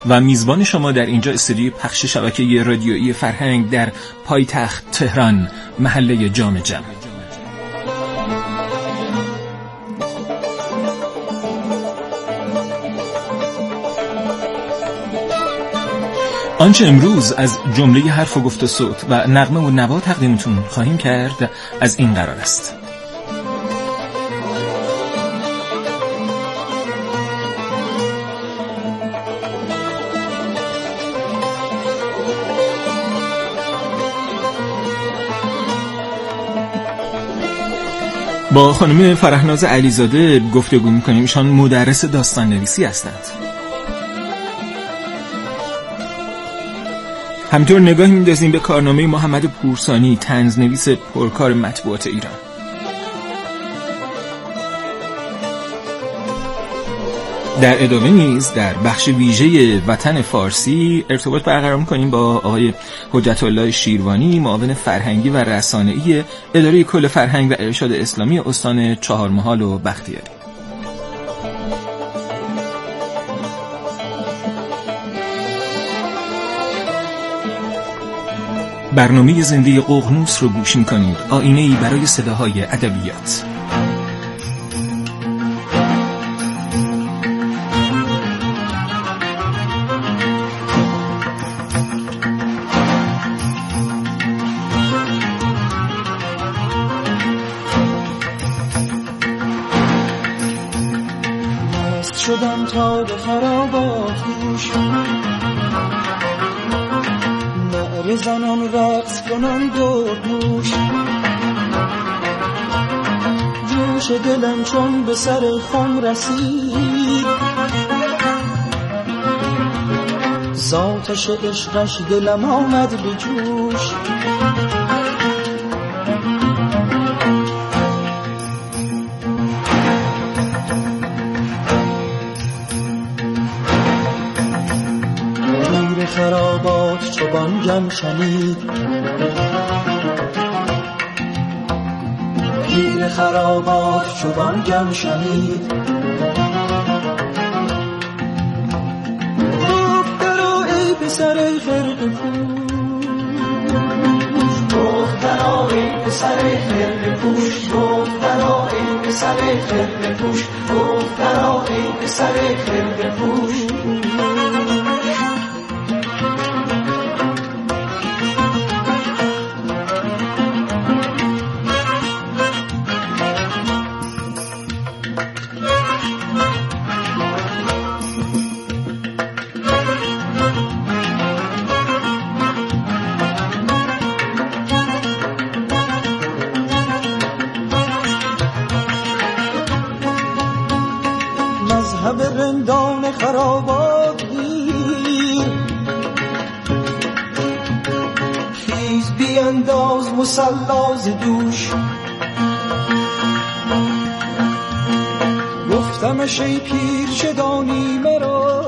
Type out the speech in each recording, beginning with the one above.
و میزبان شما در اینجا استودیوی پخش شبکه رادیویی فرهنگ در پایتخت تهران، محله جام جم. آنچه امروز از جمله حرف و گفت و صوت و نغمه و نوا تقدیمتون خواهیم کرد از این قرار است: با خانم فرهناز علیزاده گفتگو می‌کنیم. ایشان مدرس داستان نویسی هستند. همینطور نگاهی می‌اندازیم به کارنامه محمد پورسانی، طنزنویس پرکار مطبوعات ایران. در ادامه نیز در بخش ویژه وطن فارسی ارتباط برقرار می‌کنیم با آقای حجت الله شیروانی، معاون فرهنگی و رسانه‌ای اداره کل فرهنگ و ارشاد اسلامی استان چهارمحال و بختیاری. برنامه زنده ققنوس رو گوش می‌کنید، آینه‌ای برای صداهای ادبیات. شدم تا به خرابات گوش نعره زنان رقص کنم دور نوش جوش دلم چون به سر خم رسید ذاتش عشقش دلم آمد به جوش خرابات چو بانگم شنید پیر خرابات چو بانگم شنید گفت درآ ای پسر خرقه پوش گفت درآ ای پسر خرقه پوش گفت درآ ای پسر خرقه پوش گفت درآ ای پسر خرقه پوش. مذهب رندان خرابات گیر خیز بیانداز مصلا ز دوش گفتمش ای پیر چه دانی مرا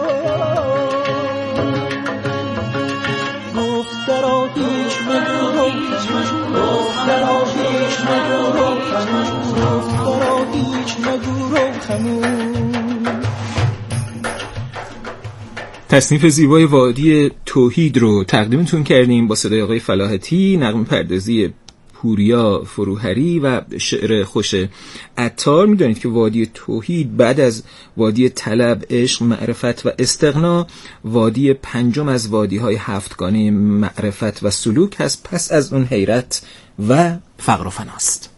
گفت درآ هیچ مگو گفت درآ هیچ مگو گفت درآ هیچ مگو تصنیف زیبای وادی توحید رو تقدیمتون کردیم با صدای آقای فلاحتی، نغمه پردازی پوریا فروهری و شعر خوش عطار. میدونید که وادی توحید بعد از وادی طلب، عشق، معرفت و استغنا وادی پنجم از وادی‌های هفتگانه معرفت و سلوک هست، پس از اون حیرت و فقر و فناست.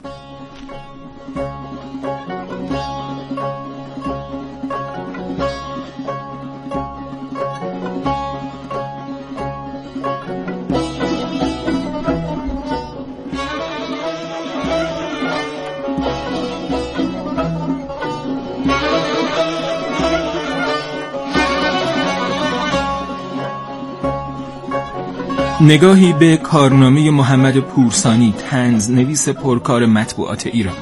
نگاهی به کارنامه محمد پورسانی، طنزنویس پرکار مطبوعات ایران.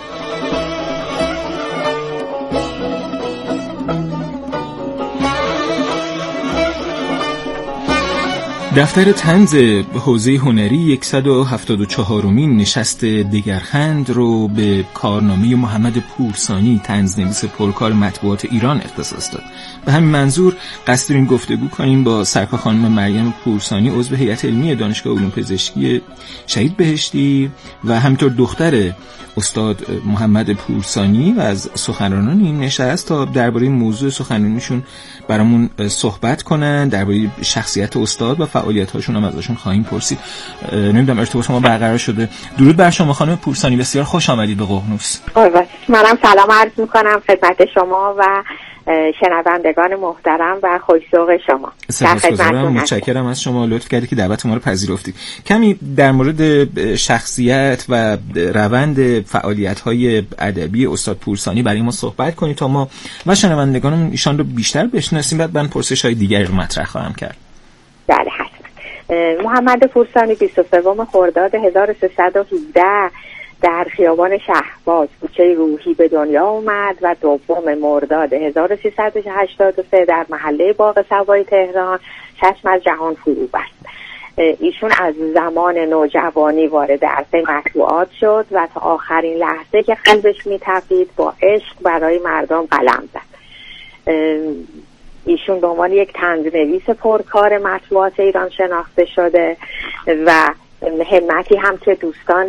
دفتر طنز حوزه هنری 174مین نشست دگرخند رو به کارنامه محمد پورسانی، طنزنویس پرکار مطبوعات ایران اختصاص داد. به همین منظور قصد داریم گفتگو کنیم با سرکار خانم مریم پورسانی، عضو هیئت علمی دانشگاه علوم پزشکی شهید بهشتی و همینطور دختر استاد محمد پورسانی و از سخنرانان این نشست تا درباره موضوع سخنرانیشون برامون صحبت کنن. درباره شخصیت استاد و فعالیت‌هاشون هم ازشون خواهیم پرسید. نمیدونم ارتباط ما برقرار شده. درود بر شما خانم پورسانی، بسیار خوش آمدید به ققنوس. منم سلام عرض می‌کنم خدمت شما و شنوندگان محترم و خوش‌ذوق شما. سپاسگزارم، متشکرم از شما، لطف کردید که دعوت ما رو پذیرفتید. کمی در مورد شخصیت و روند فعالیت‌های ادبی استاد پورسانی برای ما صحبت کنید تا ما و شنوندگانمون ایشان رو بیشتر بشناسیم. بعد من پرسش‌های دیگری رو مطرح خواهم کرد. بله حتما. محمد پورسانی 23 خرداد 1317 در خیابان شهباز کوچه روحی به دنیا اومد و 2 مرداد 1383 در محله باغ سوای تهران چشم از جهان فرو بست. ایشون از زمان نوجوانی وارد عرصه مطبوعات شد و تا آخرین لحظه که قلبش می‌تپید با عشق برای مردم قلم زد. ایشون به عنوان یک طنزنویس پرکار مطبوعات ایران شناخته شده و همتی هم که دوستان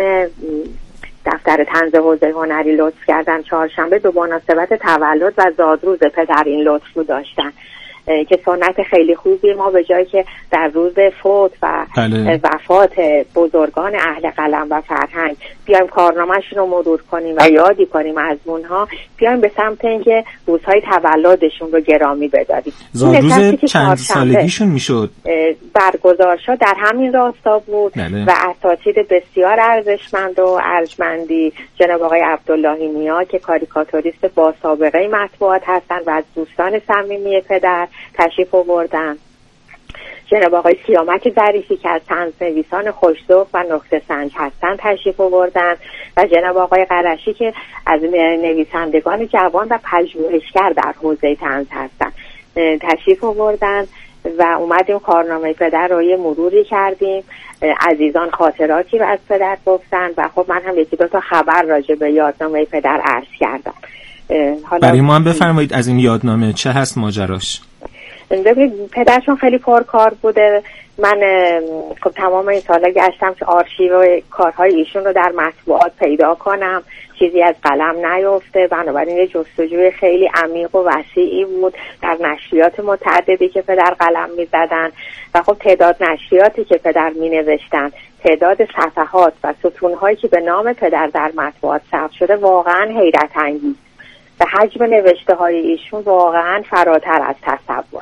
دفتر طنز حوزه هنری لطف کردن چهارشنبه به مناسبت تولد و زادروز پدر این لطف رو داشتن که سنت خیلی خوبی. ما به جایی که در روز فوت و وفات بزرگان اهل قلم و فرهنگ بیایم کارنامه‌شون رو مرور کنیم و یادی کنیم از اونها، بیایم به سمت اینکه روزهای تولدشون رو گرامی بداریم. زادروز چند سالگیشون میشد برگزار شد در همین راستا بود و اساتید بسیار ارزشمند و ارجمندی جناب آقای عبداللهی نیا که کاریکاتوریست با سابقه مطبوعات هستند و از دوستان صمیمی پدر تشریف آوردن، جناب آقای سیامک ظریفی که از طنزنویسان خوش‌ذوق و نکته سنج هستند تشریف آوردن و جناب آقای قرشی که از نویسندگان جوان و پژوهشگر در حوزه طنز هستند تشریف آوردن و اومدیم کارنامه پدر رو یه مروری کردیم. عزیزان خاطراتی رو از پدر گفتن و خب من هم 1-2 تا خبر راجع به یادنامه پدر عرض کردم. برای ما هم بفرمایید از این یادنامه چه هست ماجراش؟ ببینید پدرشون خیلی پرکار بوده. من خب تمام این سالا گشتم که آرشیو کارهای ایشون رو در مطبوعات پیدا کنم، چیزی از قلم نیفته. بنابراین یه جستجوی خیلی عمیق و وسیعی بود در نشریات متعددی که پدر قلم می‌زدن و خب تعداد نشریاتی که پدر می‌نوشتن، تعداد صفحات و ستون‌هایی که به نام پدر در مطبوعات ثبت شده واقعاً حیرت انگیز و حجم نوشته‌های ایشون واقعاً فراتر از تصور.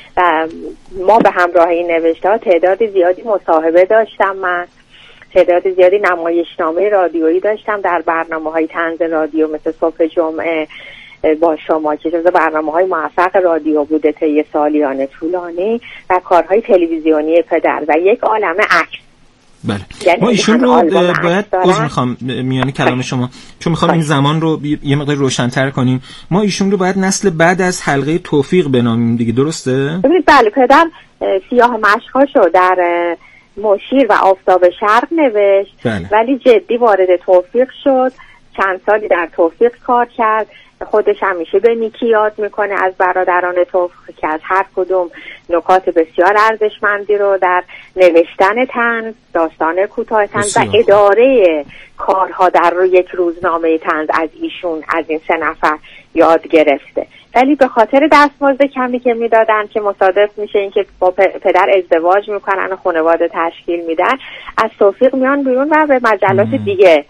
و ما به همراه این نوشته‌ها تعداد زیادی مصاحبه داشتم، من تعداد زیادی نمایشنامه رادیویی داشتم در برنامه‌های طنز رادیو مثل صبح جمعه با شما که جزو برنامه‌های موفق رادیو بوده طی سالیان طولانی و کارهای تلویزیونی پدر و یک عالمه عکس. بله یعنی ما ایشون رو باید میخوام میانی کلام شما چون میخوام این زمان رو یه مقدار روشن‌تر کنیم. ما ایشون رو باید نسل بعد از حلقه توفیق بنامیم دیگه، درسته؟ ببینید بله، پدر سیاه مشقاشو در مشیر و آفتاب شرق نوشت ولی جدی وارد توفیق شد. چند سالی در توفیق کار کرد. خودش همیشه به نیکی یاد میکنه از برادران توفیق که از هر کدوم نکات بسیار ارزشمندی رو در نوشتن طنز، داستان کوتاه طنز و اداره کارها در یک روزنامه طنز از ایشون، از این 3 نفر یاد گرفته. ولی به خاطر دستمزد کمی که میدادن که مصادف میشه این که با پدر ازدواج میکنن و خانواده تشکیل میدن، از توفیق میان بیرون و به مجلات دیگه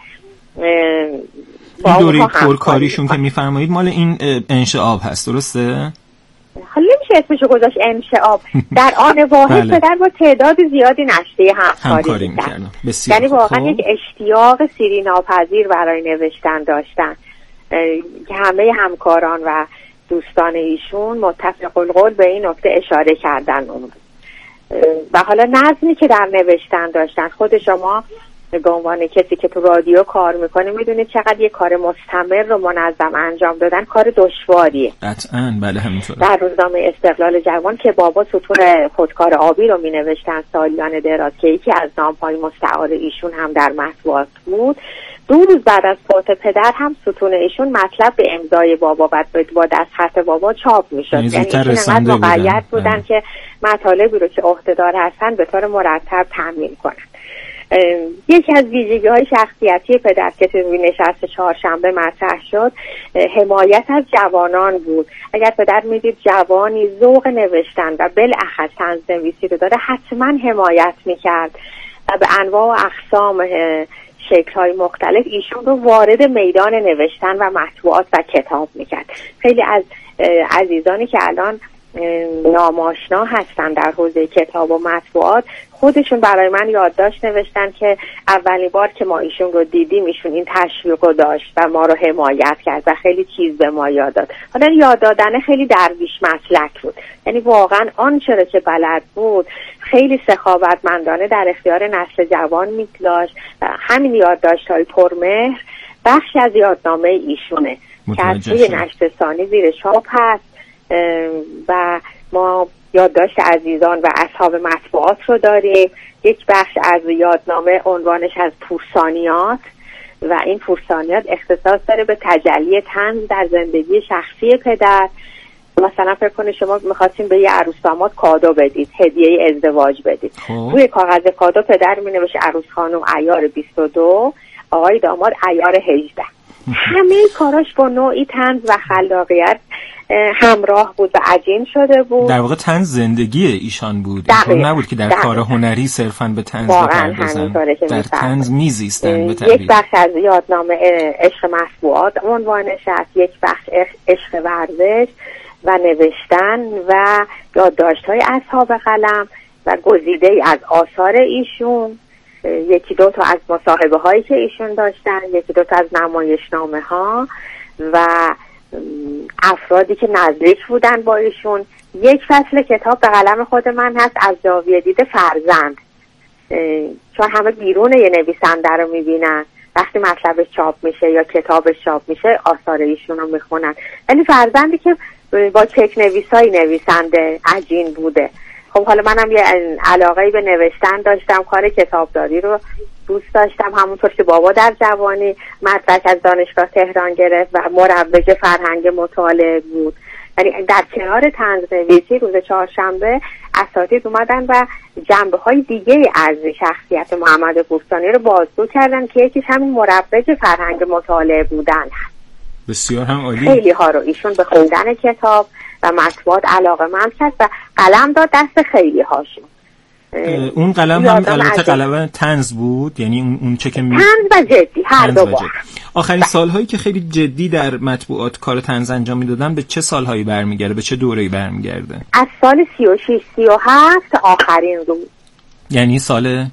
این دوره پرکاریشون که میفرمایید مال این انشعاب هست، درسته؟ حالا نمیشه اسمشو گذاشت انشعاب. در آن واحد پدر با تعداد زیادی نشریه همکاری میکردن. یعنی واقعا یک اشتیاق سیری ناپذیر برای نوشتن داشتن که همه همکاران و دوستان ایشون متفق القول به این نکته اشاره کردن. و حالا نظمی که در نوشتن داشتن، خود شما به عنوان کسی که تو رادیو کار میکنه میدونه چقدر یه کار مستمر رو منظم انجام دادن کار دشواریه. قطعاً بله همینطوره. در روزنامه استقلال جوان که بابا ستون خودکار آبی رو مینوشتن سالیان دراز که یکی از نام‌های مستعار ایشون هم در مطبوعات بود، 2 روز بعد از فوت پدر هم ستون ایشون مطلب به امضای بابا با دست خط بابا چاپ میشد. یعنی ایشون انقدر مقید بودن که مطالبی رو که عهده‌دار هستن به طور مرتب تامین کنن. یکی از ویژگی‌های شخصیتی پدر که توی نشست چهارشنبه مطرح شد حمایت از جوانان بود. اگر پدر میدید جوانی ذوق نوشتن و بالاخص طنزنویسی رو داره حتما حمایت میکرد و به انواع و اقسام شکل‌های مختلف ایشون رو وارد میدان نوشتن و مطبوعات و کتاب میکرد. خیلی از عزیزانی که الان ناماشنا هستن در حوزه کتاب و مطبوعات خودشون برای من یادداشت نوشتن که اولین بار که ما ایشون رو دیدیم ایشون این تشویق رو داشت و ما رو حمایت کرد و خیلی چیز به ما یاد داد. حالا یاد دادن خیلی درویش مسلک بود، یعنی واقعا آنچه را که بلد بود خیلی سخاوتمندانه در اختیار نسل جوان میگذاشت و همین یادداشت‌های پرمهر بخشی از یادنامه ایشونه که از توی نشر ثانی زیر چاپ هست و ما یادداشت عزیزان و اصحاب مطبوعات رو داریم. یک بخش از یادنامه عنوانش از پورسانیات و این پورسانیات اختصاص داره به تجلی طنز در زندگی شخصی پدر. مثلا فکر کنید شما می‌خواستین به یه عروس داماد کادو بدید، هدیه ازدواج بدید، روی کاغذ کادو پدر می‌نویسه عروس خانم عیار 22، آقای داماد عیار 18. همه کاراش با نوعی طنز و خلاقیت همراه بود و عجین شده بود. در واقع طنز زندگی ایشان بود، اینطور نبود که در کار هنری صرفاً به طنز بپردازن، در طنز میزیستن. یک بخش از یادنامه عشق مطبوعات عنوانش است، یک بخش عشق ورزش و نوشتن و یادداشت‌های اصحاب قلم و گزیده‌ای از آثار ایشون، یکی دو تا از مصاحبه هایی که ایشون داشتن، یکی دو تا از نمایشنامه ها و افرادی که نزدیک بودن با ایشون. یک فصل کتاب به قلم خود من هست از زاویه دید فرزند، چون همه بیرون یه نویسنده رو میبینن وقتی مطلبش چاپ میشه یا کتابش چاپ میشه آثار ایشون رو میخونن، ولی فرزندی که با چک نویسای نویسنده عجین بوده. خب حالا منم یه علاقه‌ای به نوشتن داشتم، کار کتابداری رو دوست داشتم، همونطور که بابا در جوانی مدرک از دانشگاه تهران گرفت و مروج فرهنگ مطالعه بود. یعنی در کنار طنزنویسی روز چهارشنبه اساتید اومدن و جنبه‌های دیگه از شخصیت محمد بوستانی رو بازگو کردن که یکیش همین مروج فرهنگ مطالعه بودن. بسیار هم عالی. خیلی ها رو ایشون به خوندن کتاب و مطبوعات علاقه‌مند کرد و قلم داد دست خیلی هاشون. اون قلم هم البته قلم طنز بود، یعنی اون چه که طنز و جدی هر دو با. آخرین سالهایی که خیلی جدی در مطبوعات کار طنز انجام میدادن به چه سالهایی برمیگرده، به چه دوره‌ای برمیگرده؟ از سال 36 37 آخرین روز، یعنی سال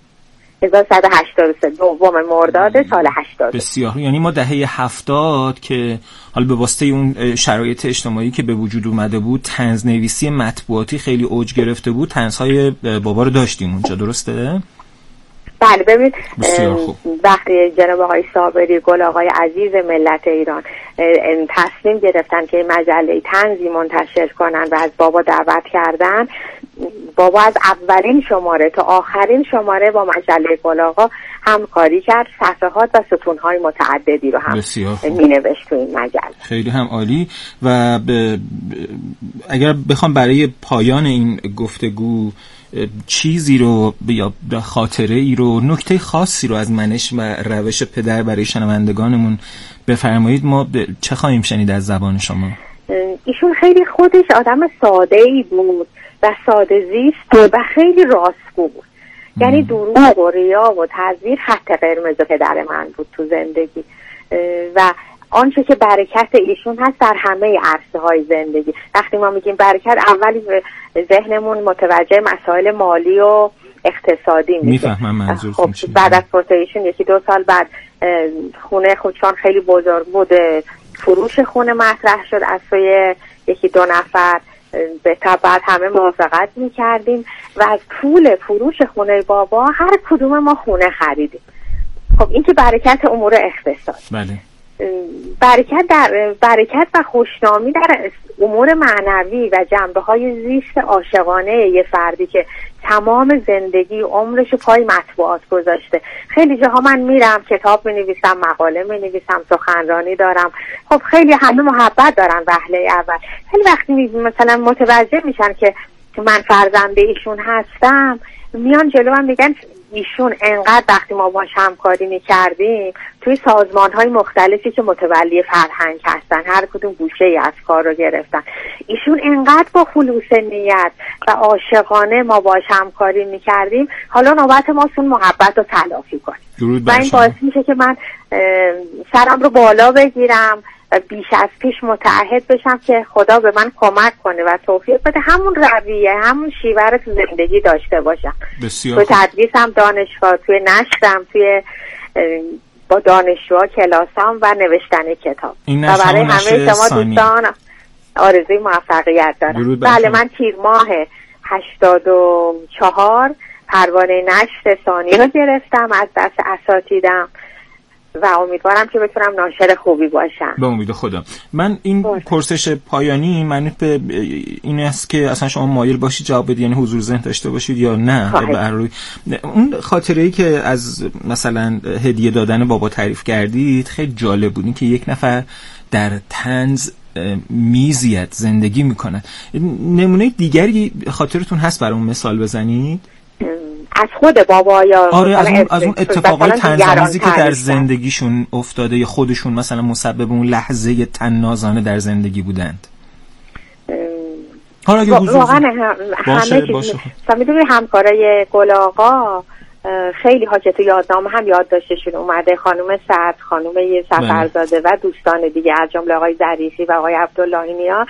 1183 دوم مرداد سال 80. بسیار، یعنی ما دهه 70 که حالا به واسطه اون شرایط اجتماعی که به وجود اومده بود طنزنویسی مطبوعاتی خیلی اوج گرفته بود، طنزهای بابا رو داشتیم اونجا، درسته؟ بله. ببینید وقتی جناب آقای صابری گل آقای عزیز ملت ایران تصمیم گرفتن که مجله طنزی منتشر کنن و از بابا دعوت کردن، بابا از اولین شماره تا آخرین شماره با مجله گل آقا همکاری کرد، صفحات و ستون‌های متعددی رو هم می‌نوشت تو این مجله. خیلی هم عالی. و اگر بخوام برای پایان این گفتگو چیزی رو یا خاطره ای رو، نکته خاصی رو از منش و روش پدر برای شنوندگانمون بفرمایید، ما چه خواهیم شنید از زبان شما؟ ایشون خیلی خودش آدم ساده ای بود و ساده زیست و خیلی راستگو بود. یعنی دروغ و ریا و تزویر خط قرمز پدر من بود تو زندگی و آنچه که برکت ایشون هست در همه عرصه‌های زندگی. وقتی ما میگیم برکت، اولی ذهنمون متوجه مسائل مالی و اقتصادی میشه. میفهمم منظورتون چیه. بعد از فوت ایشون یکی دو سال بعد خونه خودشان خیلی بزرگ بود، فروش خونه مطرح شد از سوی یکی دو نفر به طبع همه موافقت میکردیم و از پول فروش خونه بابا هر کدوم ما خونه خریدیم. خب این که برکت امور اقتصاد. بله. برکت و خوشنامی در امور معنوی و جنبه‌های زیست عاشقانه یه فردی که تمام زندگی عمرشو پای مطبوعات گذاشته. خیلی جاها من میرم کتاب می‌نویسم، مقاله می‌نویسم، سخنرانی دارم. خب خیلی همه محبت دارن وهله اول. خیلی وقتی مثلا متوجه میشن که من فرزند ایشون هستم، میان جلو من میگن ایشون انقدر وقتی ما باهاش همکاری می‌کردیم توی سازمان‌های مختلفی که متولی فرهنگ هستن، هر کدوم گوشه‌ای از کار رو گرفتن، ایشون انقدر با خلوص نیت و عاشقانه ما باهاش همکاری می‌کردیم، حالا نوبت ماست اون محبت رو تلافی کنیم. و این باعث میشه که من سرم رو بالا بگیرم و بیش از پیش متعهد بشم که خدا به من کمک کنه و توفیق بده همون رویه، همون شیوه رو تو زندگی داشته باشم. توی تدریسم دانشگاه، توی نشرم، توی با دانشجوها کلاسام و نوشتن کتاب. و برای همه شما دوستان آرزوی موفقیت دارم. بله، من تیر ماه 84 پروانه نشر ثانی رو گرفتم از دست اساتیدم و امیدوارم که بتونم ناشر خوبی باشم. به امید خدا. من این پرسش پایانی منوط به این است که اصلا شما مایل باشید جواب بدید، یعنی حضور ذهن داشته باشید یا نه. اون خاطره‌ای که از مثلا هدیه دادن بابا تعریف کردید خیلی جالب بود، این که یک نفر در طنز میزیت زندگی میکنه. نمونه دیگری خاطرتون هست برای اون مثال بزنید؟ از خود بابا یا آره از اون اتفاقات طنزآمیزی که در زندگیشون افتاده یا خودشون مثلا مسبب اون لحظه طنازانه در زندگی بودند. حالا اگه واقعا همه چیز میدونی همکارای گل آقا خیلی ها که تو یادنامه هم یادداشتشون اومده، خانم سعد، خانم سفرزاده و دوستان دیگه از جمله آقای ظریفی و آقای عبداللهی نیا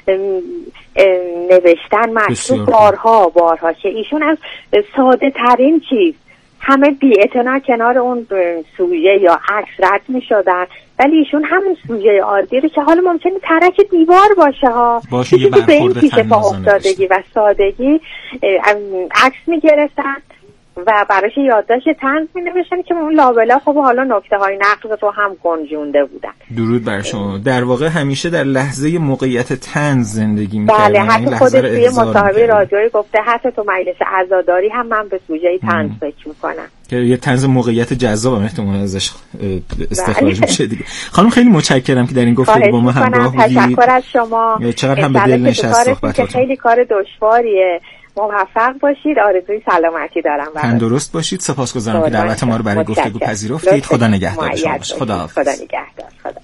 نوشتن مکتوب بارها که ایشون از ساده ترین چیز همه بی‌اعتنا کنار اون سوژه یا عکس رد می شدن، ولی ایشون همون سوژه عادی رو که حالا ممکنه ترک دیوار باشه یه به این پیش پا افتادگی و سادگی عکس می گرفتن و براش یادداشت طنز می‌نوشتن که اون لابلا خب حالا نکته‌های نقد رو هم گنجونده بودن. درود بر شما. در واقع همیشه در لحظه موقعیت طنز زندگی می‌کردن. بله، حتی خودش توی مصاحبه رادیویی گفته حتی تو مجلس عزاداری هم من به سوژه طنز فکر می‌کنم. که یه طنز موقعیت جذاب هم احتمالاً ازش استخراج میشه دیگه. خانم خیلی متشکرم که در این گفتگو با ما همراه بودید. تشکر از شما. چقدر هم به دل نشست صحبتاتون. خیلی کار دشواریه. موفق باشید، آرزوی سلامتی دارم براتون. تندرست باشید. سپاسگزارم که دعوت ما رو برای گفتگو پذیرفتید. خدا نگهدار شما. خدا نگهدار. خدا.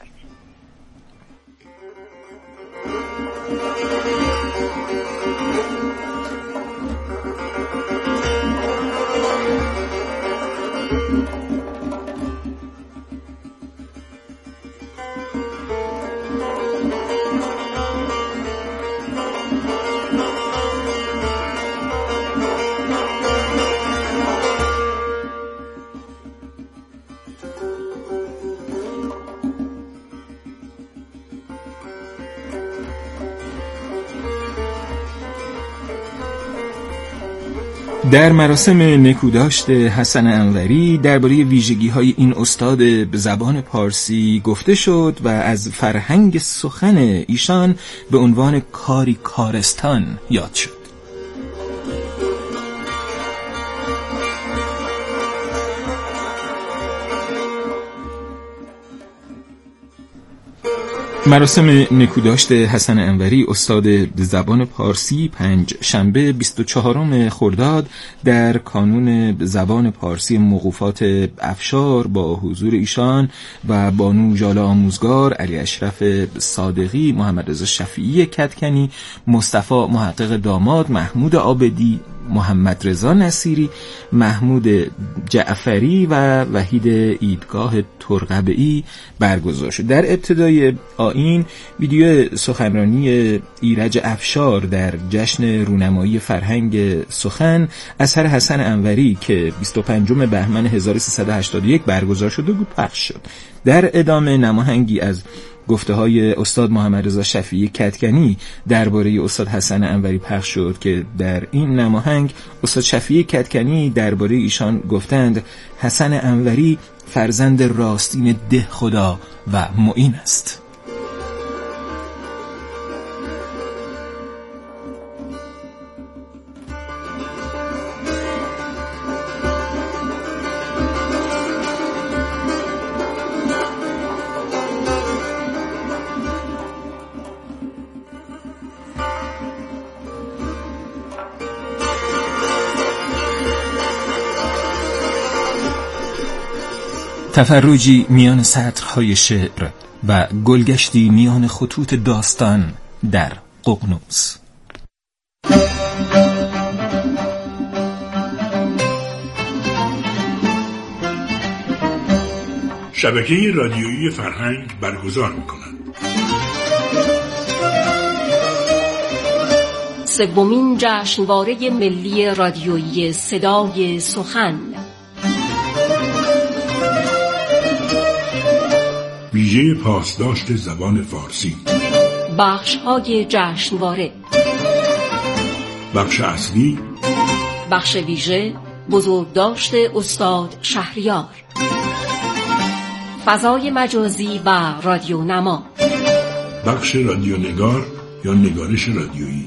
در مراسم نکوداشت حسن انوری درباره ویژگی‌های این استاد به زبان پارسی گفته شد و از فرهنگ سخن ایشان به عنوان کاری کارستان یاد شد. مراسم نکوداشت حسن انوری استاد زبان پارسی پنج شنبه 24 خرداد در کانون زبان پارسی موقوفات افشار با حضور ایشان و بانو ژاله آموزگار، علی اشرف صادقی، محمد رضا شفیعی کدکنی، مصطفی محقق داماد، محمود عابدی، محمد رضا نصیری، محمود جعفری و وحید ایدگاه ترقبئی برگزار شد. در ابتدای آیین ویدیو سخنرانی ایرج افشار در جشن رونمایی فرهنگ سخن اثر حسن انوری که 25 بهمن 1381 برگزار شده بود پخش شد. در ادامه نماهنگی از گفته‌های استاد محمد رضا شفیعی کدکنی درباره استاد حسن انوری پخش شد که در این نماهنگ استاد شفیعی کدکنی درباره ایشان گفتند حسن انوری فرزند راستین ده خدا و معین است. تفرجی میان سطرهای شعر و گلگشتی میان خطوط داستان در ققنوس. شبکه رادیویی فرهنگ برگزار می‌کند. سومین جشنواره ملی رادیویی صدای سخن، ویژه پاسداشت زبان فارسی. بخش‌های جشنواره: بخش اصلی، بخش ویژه بزرگداشت استاد شهریار، فضای مجازی و رادیونما، بخش رادیونگار یا نگارش رادیویی،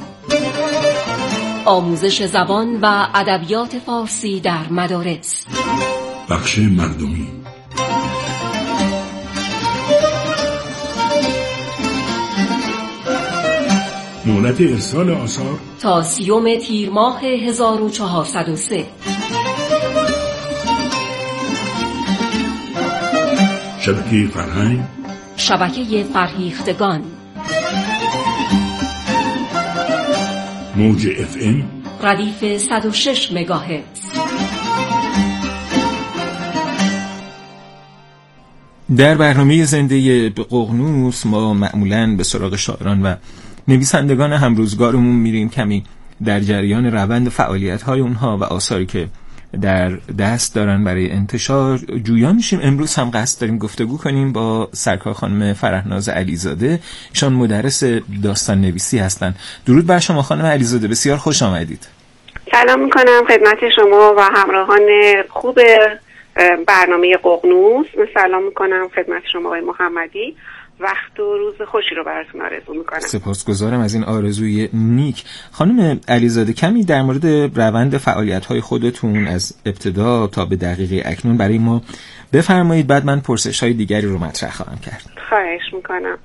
آموزش زبان و ادبیات فارسی در مدارس، بخش مردمی. مهلت ارسال آثار تا 30 تیر ماه 1403. شبکه فرهنگ، شبکه فرهیختگان، موج FM ردیف 106 مگاهرتز. در برنامه زنده ققنوس ما معمولاً به سراغ شاعران و نویسندگان همروزگارمون میریم، کمی در جریان روند فعالیت‌های اونها و آثاری که در دست دارن برای انتشار جویا میشیم. امروز هم قصد داریم گفتگو کنیم با سرکار خانم فرهناز علیزاده. ایشان مدرس داستان نویسی هستن. درود بر شما خانم علیزاده، بسیار خوش آمدید. سلام میکنم خدمت شما و همراهان خوب برنامه ققنوس. سلام میکنم خدمت شما آقای محمدی. وقت و روز خوشی رو براتون آرزو میکنم. سپاسگزارم از این آرزوی نیک. خانم علیزاده، کمی در مورد روند فعالیت‌های خودتون از ابتدا تا به دقیقه اکنون برای ما بفرمایید، بعد من پرسش‌های دیگری رو مطرح خواهم کرد. خواهش میکنم.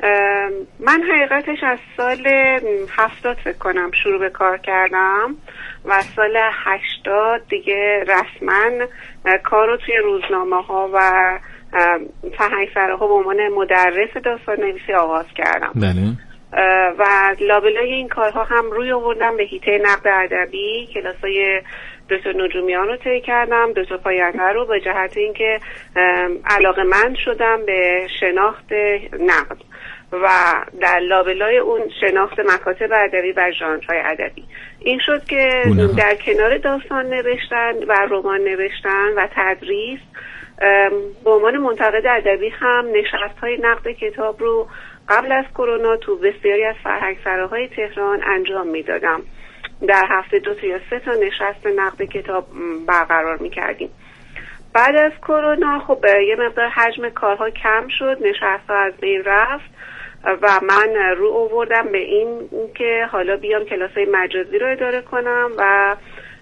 من حقیقتش از سال 70 فکر کنم شروع به کار کردم و سال 80 دیگه رسما کار رو توی روزنامه‌ها و فرهنگسراها به عنوان مدرس داستان نویسی آغاز کردم. بله. و لابلای این کارها هم روی آوردم به حیطه نقد ادبی. کلاسای 2 نجومیان رو طی کردم، 2 پاینده رو، به جهت اینکه علاقه‌مند شدم به شناخت نقد و در لابلای اون شناخت مکاتب ادبی و ژانرهای ادبی. این شد که در کنار داستان نوشتن و رمان نوشتن و تدریس، به عنوان منتقد ادبی هم نشست‌های نقد کتاب رو قبل از کرونا تو بسیاری از فرهنگسراهای تهران انجام میدادم. در هفته 2 یا 3 نشست نقد کتاب برقرار میکردیم. بعد از کرونا خب یه مقدار حجم کارها کم شد، نشست‌ها از بین رفت و من رو آوردم به این که حالا بیام کلاس‌های مجازی رو اداره کنم و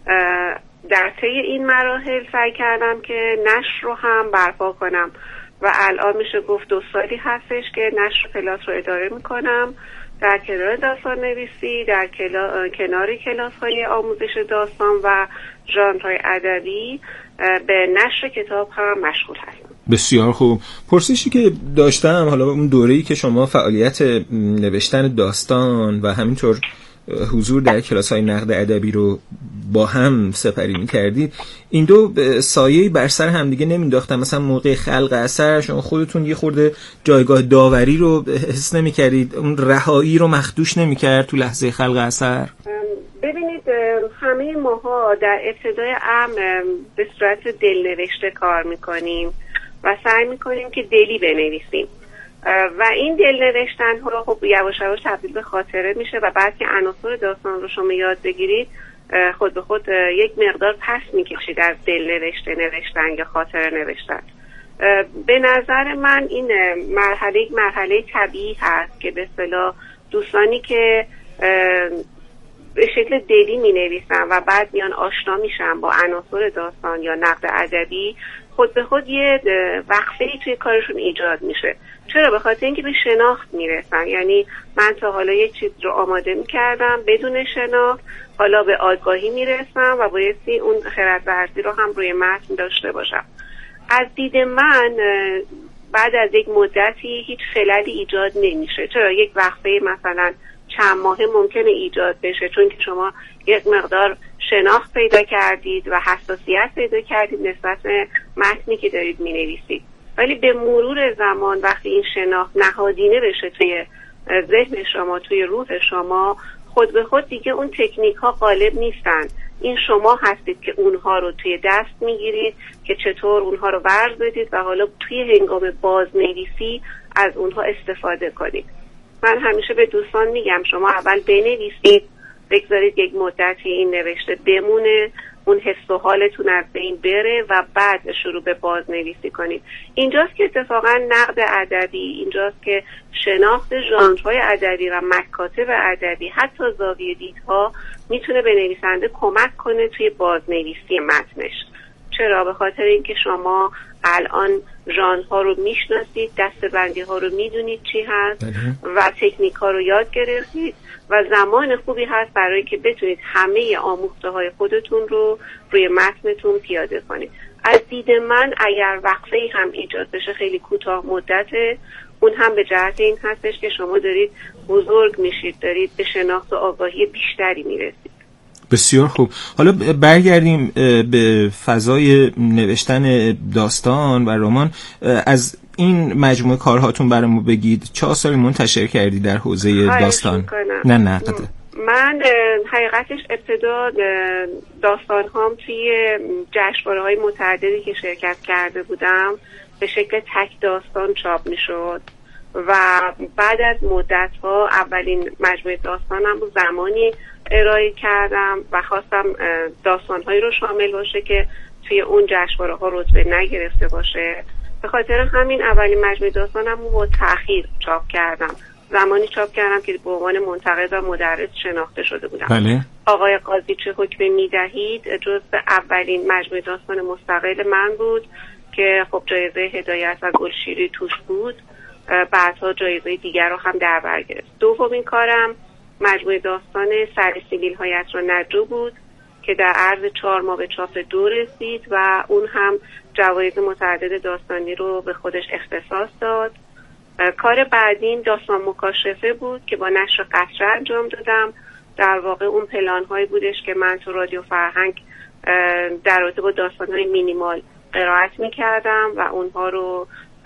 در طی این مراحل سعی کردم که نشر رو هم برپا کنم و الان میشه گفت 2 سالی هستش که نشر کلاس رو اداره میکنم در کنار داستان نویسی، در کنار کلاس های آموزش داستان و ژانرهای ادبی به نشر کتاب هم مشغول هستم. بسیار خوب. پرسشی که داشتم، حالا اون دوره‌ای که شما فعالیت نوشتن داستان و همینطور حضور در کلاس‌های نقد ادبی رو با هم سپری می‌کردید، این دو سایه‌ای بر سر هم دیگه نمی‌انداختن؟ مثلا موقع خلق اثر شما خودتون یه خورده جایگاه داوری رو حس نمی‌کردید؟ اون رهایی رو مخدوش نمی‌کرد تو لحظه خلق اثر؟ ببینید، همه ماها در ابتدای امر به صورت دلنوشته کار می‌کنیم و سعی می‌کنیم که دلی بنویسیم. و این دل نوشتن ها خب یواش یواش تبدیل به خاطره میشه و بعد که عناصر داستان رو شما یاد بگیرید خود به خود یک مقدار پس میکشید از دل نوشتن یا خاطره نوشتن. به نظر من این مرحله طبیعی هست که به اصطلاح دوستانی که به شکل دلی می نویسن و بعد میان آشنا میشن با عناصر داستان یا نقد ادبی، خود به خود یه وقفه‌ای توی کارشون ایجاد میشه. چرا؟ به خاطر اینکه به شناخت میرسن. یعنی من تا حالا یک چیز رو آماده میکردم بدون شناخت، حالا به آگاهی میرسم و بایستی اون خردورزی رو هم روی متن داشته باشم. از دید من بعد از یک مدتی هیچ خللی ایجاد نمیشه. چرا؟ یک وقفه مثلا چند ماهه ممکنه ایجاد بشه چون که شما یک مقدار شناخت پیدا کردید و حساسیت پیدا کردید نسبت متنی که دارید مینویسید، ولی به مرور زمان وقتی این شناخت نهادینه بشه توی ذهن شما، توی روح شما، خود به خود دیگه اون تکنیک ها غالب نیستن. این شما هستید که اونها رو توی دست میگیرید که چطور اونها رو ورز بدید و حالا توی هنگام بازنویسی از اونها استفاده کنید. من همیشه به دوستان میگم شما اول بنویسید، بگذارید یک مدتی این نوشته بمونه، اون حس و حالتون از بین بره و بعد شروع به بازنویسی کنید. اینجاست که اتفاقا نقد ادبی، اینجاست که شناخت ژانرهای ادبی و مکاتب ادبی، حتی زاویه دیدها میتونه به نویسنده کمک کنه توی بازنویسی متنش. چرا؟ به خاطر اینکه شما الان ژانرها رو میشناسید، دسته‌بندی ها رو میدونید چی هست و تکنیک ها رو یاد گرفتید و زمان خوبی هست برای که بتونید همه آموخته های خودتون رو روی متنتون پیاده کنید. از دید من اگر وقفه‌ای هم ایجاد بشه خیلی کوتاه مدته، اون هم به جهت این هستش که شما دارید بزرگ میشید، دارید به شناخت و آگاهی بیشتری میرسید. بسیار خوب. حالا برگردیم به فضای نوشتن داستان و رمان. از این مجموعه کارهاتون برامون بگید. چه آثاری منتشر کردی در حوزه داستان؟ نه نقد. من حقیقتش ابتدا داستان هام توی جشنواره‌های متعددی که شرکت کرده بودم به شکل تک داستان چاپ میشد و بعد از مدت‌ها اولین مجموعه داستانم رو زمانی ارائه کردم و خواستم داستان‌هایی رو شامل باشه که توی اون جشنواره‌ها رتبه نگرفته باشه. به خاطر همین اولین مجموعه داستانم رو با تأخیر چاپ کردم. زمانی چاپ کردم که به عنوان منتقد و مدرس شناخته شده بودم. بله. آقای قاضی چه حکمی می‌دهید جزو اولین مجموعه داستان مستقل من بود که خب جایزه هدایت و گلشیری توش بود. بعدها جایزه دیگر رو هم در بر گرفت. دومین کارم مجموعه داستان سر سیبیل های عطر نجو بود که در عرض 4 ماه به چاپ 2 رسید و اون هم جوایز متعدد داستانی رو به خودش اختصاص داد. کار بعدین داستان مکاشفه بود که با نشر قطره انجام دادم. در واقع اون پلان هایی بودش که من تو رادیو فرهنگ در رابطه با داستان های مینیمال قرائت میکردم و اونها رو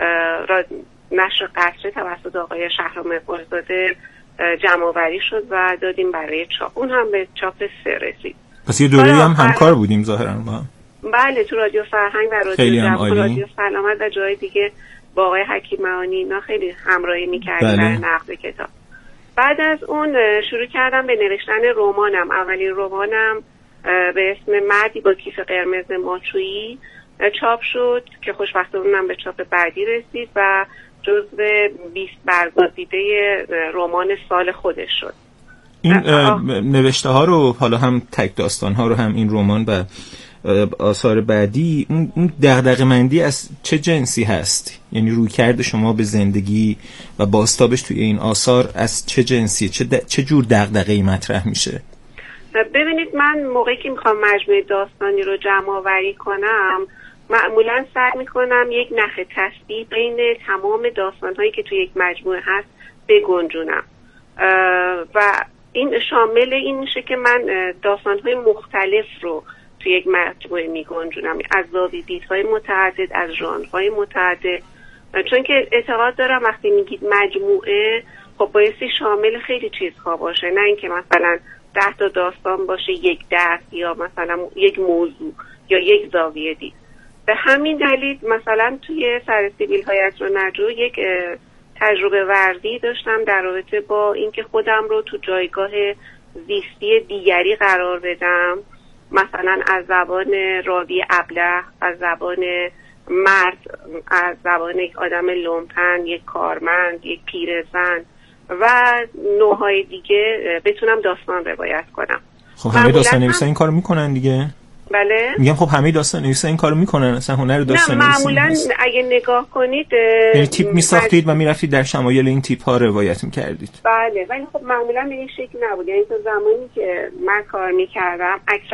نشر قطره توسط آقای شهرام اقبالزاده جمع‌آوری شد و دادیم برای چاپ. اون هم به چاپ 3 رسید. پس یه دوره هم همکار بودیم ظاهراً با هم. بله، تو رادیو فرهنگ و رادیو سلامت و جای دیگه با آقای حکیم معانی اینا خیلی همراهی می‌کردیم برای نقد کتاب. بعد از اون شروع کردم به نوشتن رمانم. اولین رمانم به اسم مردی با کیف قرمز ماچویی چاپ شد که خوشبختانه اونم به چاپ بعدی رسید و جزو 20 برگزیده رمان سال خودش شد. این نوشته ها رو، حالا هم تک داستان ها رو هم این رمان و آثار بعدی، اون دغدغه‌مندی از چه جنسی هست؟ یعنی رویکرد شما به زندگی و بازتابش توی این آثار از چه جنسی، چه جور دغدغه‌ای مطرح میشه؟ ببینید، من موقعی که میخوام مجموعه داستانی رو جمع‌آوری کنم معمولا سعی میکنم یک نخ تسبیح بین تمام داستان‌هایی که توی یک مجموعه هست بگنجونم و این شامل این میشه که من داستان‌های مختلف رو توی یک مجموعه میگنجونم، از زاویه دیدهای متعدد، از ژانرهای متعدد، چون که اعتقاد دارم وقتی میگید مجموعه خب بایستی شامل خیلی چیزها باشه، نه اینکه مثلا 10 تا داستان باشه یک درس یا مثلا یک موضوع یا یک زاویه دید. به همین دلیل مثلا توی سر سیبیل های عطر نجو یک تجربه ورزی داشتم در رابطه با اینکه خودم رو تو جایگاه زیستی دیگری قرار بدم، مثلا از زبان راوی ابله، از زبان مرد، از زبان یک آدم لومپن، یک کارمند، یک پیرزن و نوعهای دیگه بتونم داستان روایت کنم. خب همه داستان نویسا این کارو میکنن دیگه. بله میگم خب همه داستان نویسا این کارو میکنن، اصلا هنر داستان نویسی معمولا اگه نگاه کنید یعنی تیپ میساختید و میرفتید در شمایل این تیپ ها روایت میکردید. بله، ولی خب معمولا به این شکل نبود. یعنی تا زمانی که من کار میکردم اکثر